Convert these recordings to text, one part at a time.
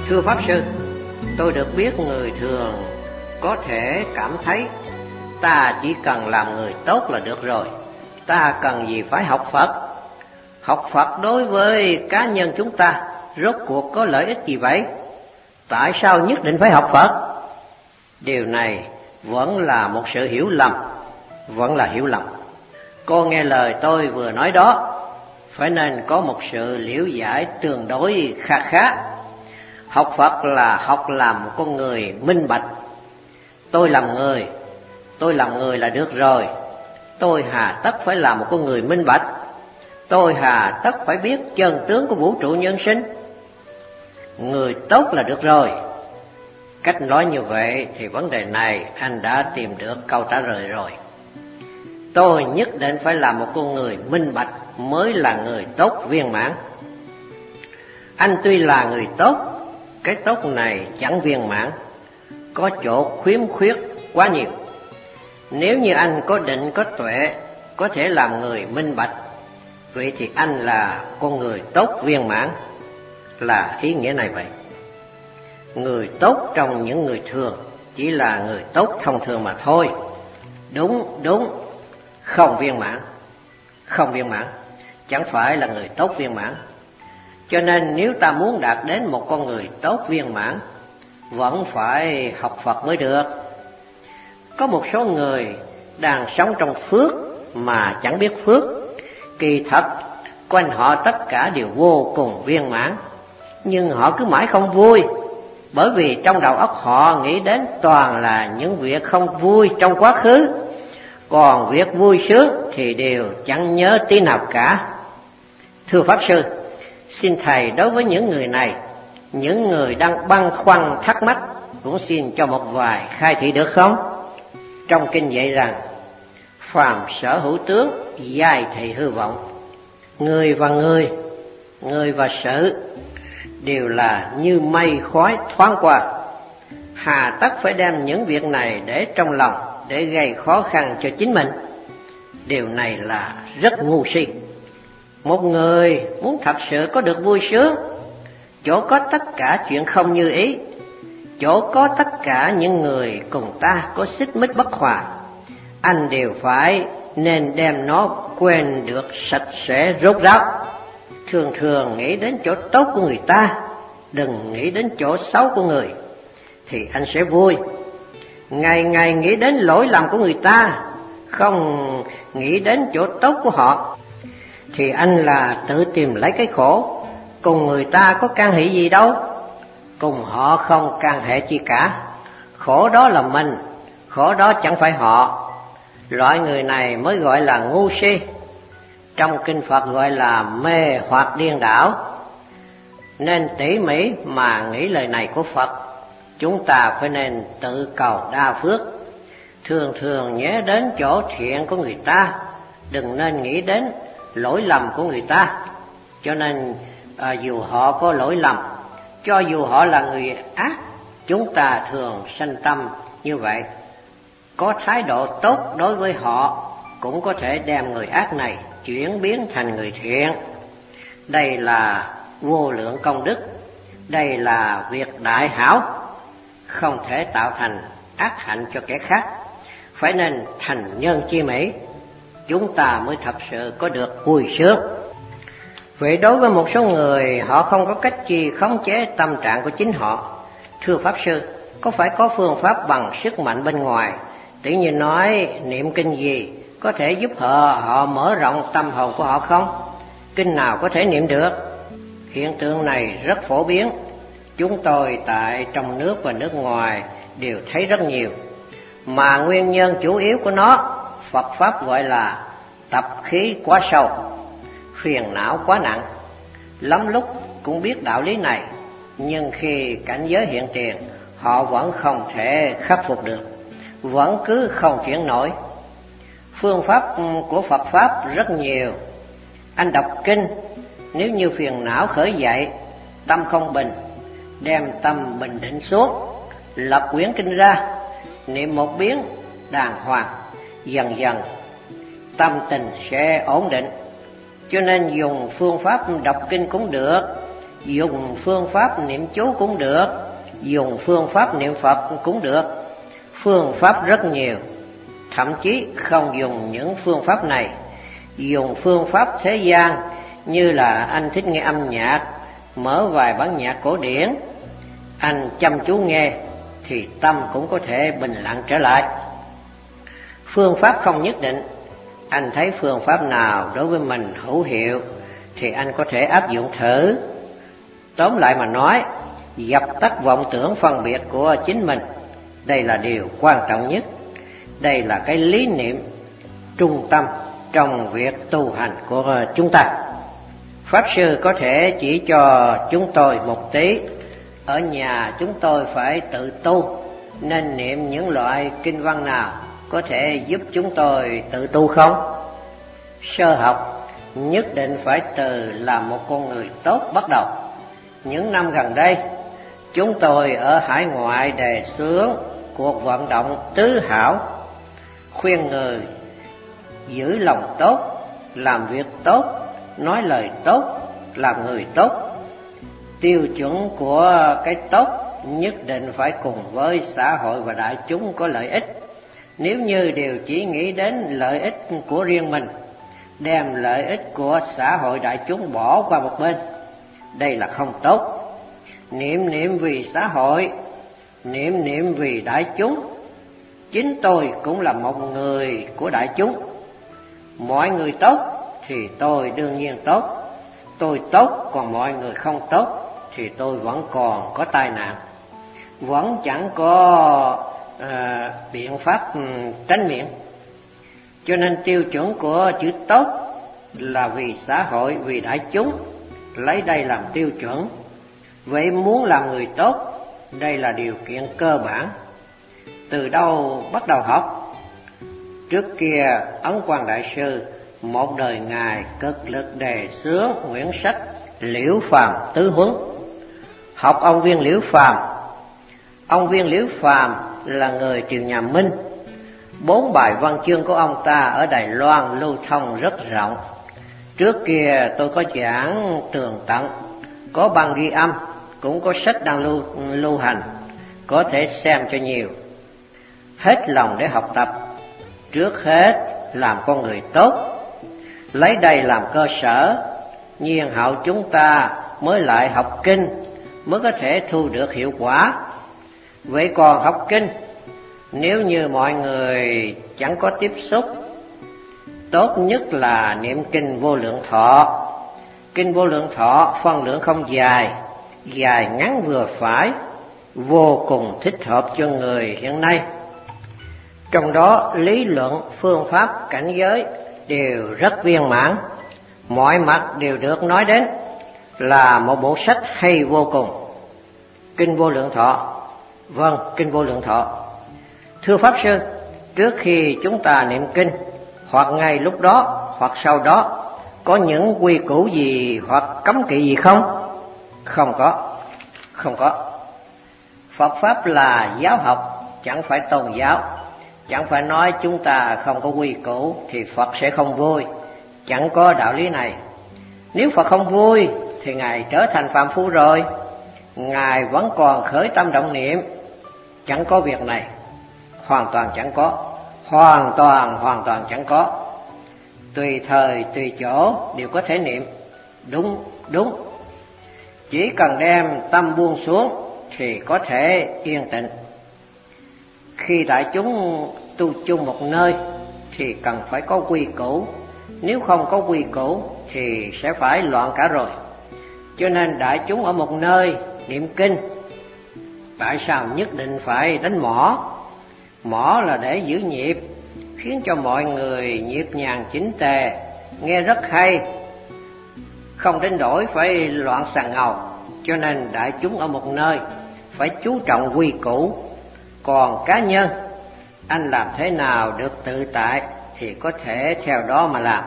Thưa Pháp Sư, tôi được biết người thường có thể cảm thấy ta chỉ cần làm người tốt là được rồi, ta cần gì phải học Phật. Học Phật đối với cá nhân chúng ta rốt cuộc có lợi ích gì vậy? Tại sao nhất định phải học Phật? Điều này vẫn là một sự hiểu lầm, Cô nghe lời tôi vừa nói đó, phải nên có một sự liễu giải tương đối khá. Học Phật là học làm một con người minh bạch. Tôi làm người là được rồi. Tôi hà tất phải làm một con người minh bạch? Tôi hà tất phải biết chân tướng của vũ trụ nhân sinh? Người tốt là được rồi. Cách nói như vậy thì vấn đề này anh đã tìm được câu trả lời rồi. Tôi nhất định phải là một con người minh bạch mới là người tốt viên mãn. Anh tuy là người tốt, cái tốt này chẳng viên mãn, có chỗ khiếm khuyết quá nhiều. Nếu như anh có định có tuệ, có thể làm người minh bạch, vậy thì anh là con người tốt viên mãn, là ý nghĩa này vậy. Người tốt trong những người thường chỉ là người tốt thông thường mà thôi. Đúng, không viên mãn, chẳng phải là người tốt viên mãn. Cho nên nếu ta muốn đạt đến một con người tốt viên mãn, vẫn phải học Phật mới được. Có một số người đang sống trong phước mà chẳng biết phước. Kỳ thật quanh họ tất cả đều vô cùng viên mãn, nhưng họ cứ mãi không vui, bởi vì trong đầu óc họ nghĩ đến toàn là những việc không vui trong quá khứ, còn việc vui sướng thì đều chẳng nhớ tí nào cả. Thưa Pháp Sư, xin Thầy đối với những người này, những người đang băn khoăn thắc mắc, cũng xin cho một vài khai thị được không? Trong kinh dạy rằng, phàm sở hữu tướng, giai thị hư vọng. Người và sự đều là như mây khói thoáng qua. Hà tất phải đem những việc này để trong lòng, để gây khó khăn cho chính mình. Điều này là rất ngu si. Một người muốn thật sự có được vui sướng, chỗ có tất cả chuyện không như ý, chỗ có tất cả những người cùng ta có xích mích bất hòa, anh đều phải nên đem nó quên được sạch sẽ rốt ráo. Thường nghĩ đến chỗ tốt của người ta, đừng nghĩ đến chỗ xấu của người, thì anh sẽ vui. Ngày nghĩ đến lỗi lầm của người ta, không nghĩ đến chỗ tốt của họ, thì anh là tự tìm lấy cái khổ. Cùng người ta có can hệ gì đâu, cùng họ không can hệ chi cả. Khổ đó là mình, khổ đó chẳng phải họ. Loại người này mới gọi là ngu si. Trong kinh Phật gọi là mê hoặc điên đảo. Nên tỉ mỉ mà nghĩ lời này của Phật. Chúng ta phải nên tự cầu đa phước, thường nhớ đến chỗ thiện của người ta, đừng nên nghĩ đến lỗi lầm của người ta. Cho nên dù họ có lỗi lầm, cho dù họ là người ác, chúng ta thường sanh tâm như vậy. Có thái độ tốt đối với họ, cũng có thể đem người ác này chuyển biến thành người thiện. Đây là vô lượng công đức, đây là việc đại hảo, không thể tạo thành ác hạnh cho kẻ khác. Phải nên thành nhân chi mỹ, chúng ta mới thật sự có được vui sướng. Vậy đối với một số người, họ không có cách chi khống chế tâm trạng của chính họ. Thưa Pháp Sư, có phải có phương pháp bằng sức mạnh bên ngoài, tỉ như nói niệm kinh gì có thể giúp họ mở rộng tâm hồn của họ không? Kinh nào có thể niệm được? Hiện tượng này rất phổ biến, chúng tôi tại trong nước và nước ngoài đều thấy rất nhiều. Mà nguyên nhân chủ yếu của nó, Phật Pháp gọi là tập khí quá sâu, phiền não quá nặng. Lắm lúc cũng biết đạo lý này, nhưng khi cảnh giới hiện tiền, họ vẫn không thể khắc phục được, vẫn cứ không chuyển nổi. Phương pháp của Phật Pháp rất nhiều. Anh đọc kinh, nếu như phiền não khởi dậy, tâm không bình, đem tâm bình định xuống, lật quyển kinh ra, niệm một biến đàng hoàng, dần dần tâm tình sẽ ổn định. Cho nên dùng phương pháp đọc kinh cũng được, dùng phương pháp niệm chú cũng được, dùng phương pháp niệm Phật cũng được. Phương pháp rất nhiều, thậm chí không dùng những phương pháp này, dùng phương pháp thế gian như là anh thích nghe âm nhạc, mở vài bản nhạc cổ điển, anh chăm chú nghe thì tâm cũng có thể bình lặng trở lại. Phương pháp không nhất định, anh thấy phương pháp nào đối với mình hữu hiệu thì anh có thể áp dụng thử. Tóm lại mà nói, dập tắt vọng tưởng phân biệt của chính mình, đây là điều quan trọng nhất. Đây là cái lý niệm trung tâm trong việc tu hành của chúng ta. Pháp sư có thể chỉ cho chúng tôi một tí. Ở nhà chúng tôi phải tự tu, nên niệm những loại kinh văn nào có thể giúp chúng tôi tự tu không? Sơ học nhất định phải từ làm một con người tốt bắt đầu. Những năm gần đây, chúng tôi ở hải ngoại đề xướng cuộc vận động tứ hảo, khuyên người giữ lòng tốt, làm việc tốt, nói lời tốt, làm người tốt. Tiêu chuẩn của cái tốt nhất định phải cùng với xã hội và đại chúng có lợi ích. Nếu như đều chỉ nghĩ đến lợi ích của riêng mình, đem lợi ích của xã hội đại chúng bỏ qua một bên, đây là không tốt. Niệm vì xã hội, niệm vì đại chúng. Chính tôi cũng là một người của đại chúng. Mọi người tốt thì tôi đương nhiên tốt. Tôi tốt còn mọi người không tốt thì tôi vẫn còn có tai nạn, vẫn chẳng có biện pháp tránh miệng. Cho nên tiêu chuẩn của chữ tốt là vì xã hội, vì đại chúng, lấy đây làm tiêu chuẩn. Vậy muốn làm người tốt, đây là điều kiện cơ bản. Từ đâu bắt đầu học? Trước kia Ấn Quang Đại Sư một đời Ngài cực lực đề xướng quyển sách Liễu Phàm Tứ Huấn. Học ông Viên Liễu Phàm. Ông Viên Liễu Phàm là người triều nhà Minh. 4 bài văn chương của ông ta ở Đài Loan lưu thông rất rộng. Trước kia tôi có giảng tường tận, có băng ghi âm, cũng có sách đang lưu hành, có thể xem cho nhiều. Hết lòng để học tập, trước hết làm con người tốt, lấy đây làm cơ sở, nhiên hậu chúng ta mới lại học kinh, mới có thể thu được hiệu quả. Vậy còn học kinh, nếu như mọi người chẳng có tiếp xúc, tốt nhất là niệm kinh Vô Lượng Thọ. Kinh Vô Lượng Thọ phân lượng không dài, dài ngắn vừa phải, vô cùng thích hợp cho người hiện nay. Trong đó lý luận, phương pháp, cảnh giới đều rất viên mãn, mọi mặt đều được nói đến, là một bộ sách hay vô cùng. Kinh Vô Lượng Thọ. Vâng, Kinh Vô Lượng Thọ. Thưa Pháp Sư, trước khi chúng ta niệm kinh, hoặc ngay lúc đó, hoặc sau đó, có những quy củ gì hoặc cấm kỵ gì không? Không có. Phật Pháp là giáo học, chẳng phải tôn giáo. Chẳng phải nói chúng ta không có quy củ thì Phật sẽ không vui. Chẳng có đạo lý này. Nếu Phật không vui thì Ngài trở thành phàm phu rồi. Ngài vẫn còn khởi tâm động niệm. Chẳng có việc này. Hoàn toàn chẳng có. Hoàn toàn chẳng có. Tùy thời, tùy chỗ đều có thể niệm. Đúng. Chỉ cần đem tâm buông xuống thì có thể yên tĩnh. Khi đại chúng tu chung một nơi thì cần phải có quy củ. Nếu không có quy củ thì sẽ phải loạn cả rồi. Cho nên đại chúng ở một nơi niệm kinh. Tại sao nhất định phải đánh mõ? Mõ là để giữ nhịp, khiến cho mọi người nhịp nhàng chỉnh tề, nghe rất hay, không đến nỗi phải loạn xà ngầu. Cho nên đại chúng ở một nơi phải chú trọng quy củ. Còn cá nhân, anh làm thế nào được tự tại thì có thể theo đó mà làm.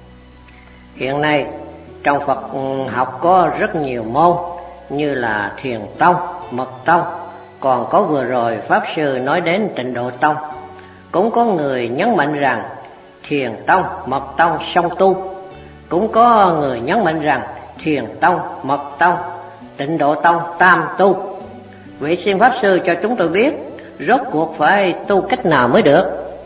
Hiện nay trong Phật học có rất nhiều môn, như là Thiền Tông, Mật Tông, còn có vừa rồi Pháp Sư nói đến Tịnh Độ Tông. Cũng có người nhấn mạnh rằng Thiền Tông, Mật Tông song tu. Cũng có người nhấn mạnh rằng Thiền Tông, Mật Tông Tịnh Độ Tông tam tu. Vị Xiên Pháp Sư cho chúng tôi biết rốt cuộc phải tu cách nào mới được.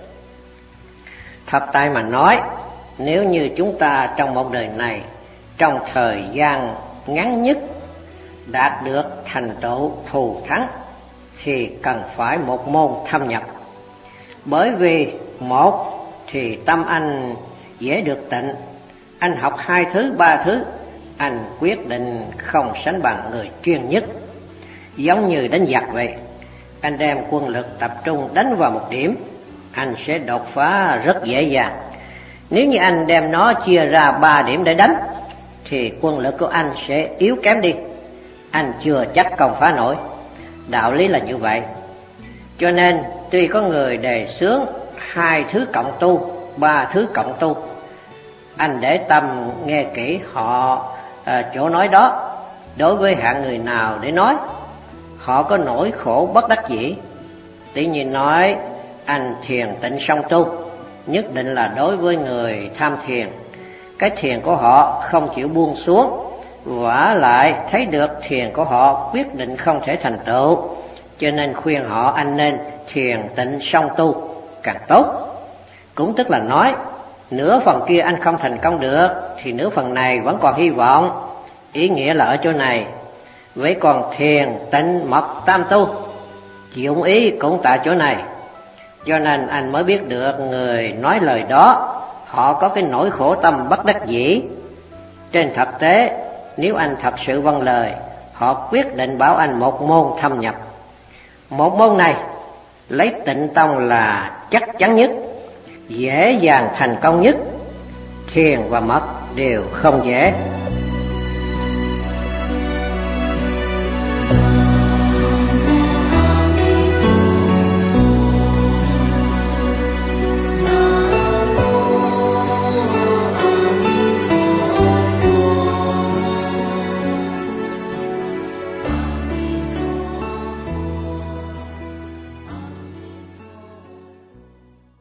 Thật tại mà nói, nếu như chúng ta trong một đời này, trong thời gian ngắn nhất đạt được thành tựu thù thắng, thì cần phải một môn thâm nhập. Bởi vì một thì tâm anh dễ được tịnh, anh học 2 thứ 3 thứ, anh quyết định không sánh bằng người chuyên nhất. Giống như đánh giặc vậy, anh đem quân lực tập trung đánh vào một điểm, anh sẽ đột phá rất dễ dàng. Nếu như anh đem nó chia ra 3 điểm để đánh, thì quân lực của anh sẽ yếu kém đi, anh chưa chắc công phá nổi. Đạo lý là như vậy. Cho nên tuy có người đề xướng 2 thứ cộng tu, 3 thứ cộng tu, anh để tâm nghe kỹ họ chỗ nói đó đối với hạng người nào để nói. Họ có nỗi khổ bất đắc dĩ. Tự nhiên nói anh thiền tịnh song tu, nhất định là đối với người tham thiền. Cái thiền của họ không chịu buông xuống, vả lại thấy được thiền của họ quyết định không thể thành tựu, cho nên khuyên họ anh nên thiền tịnh song tu càng tốt. Cũng tức là nói nửa phần kia anh không thành công được thì nửa phần này vẫn còn hy vọng. Ý nghĩa là ở chỗ này. Vậy còn thiền tịnh mật tam tu, dụng ý cũng tại chỗ này. Cho nên anh mới biết được người nói lời đó họ có cái nỗi khổ tâm bất đắc dĩ. Trên thực tế, nếu anh thật sự vâng lời, họ quyết định bảo anh một môn thâm nhập. Một môn này lấy Tịnh Tông là chắc chắn nhất, dễ dàng thành công nhất. Thiền và mật đều không dễ.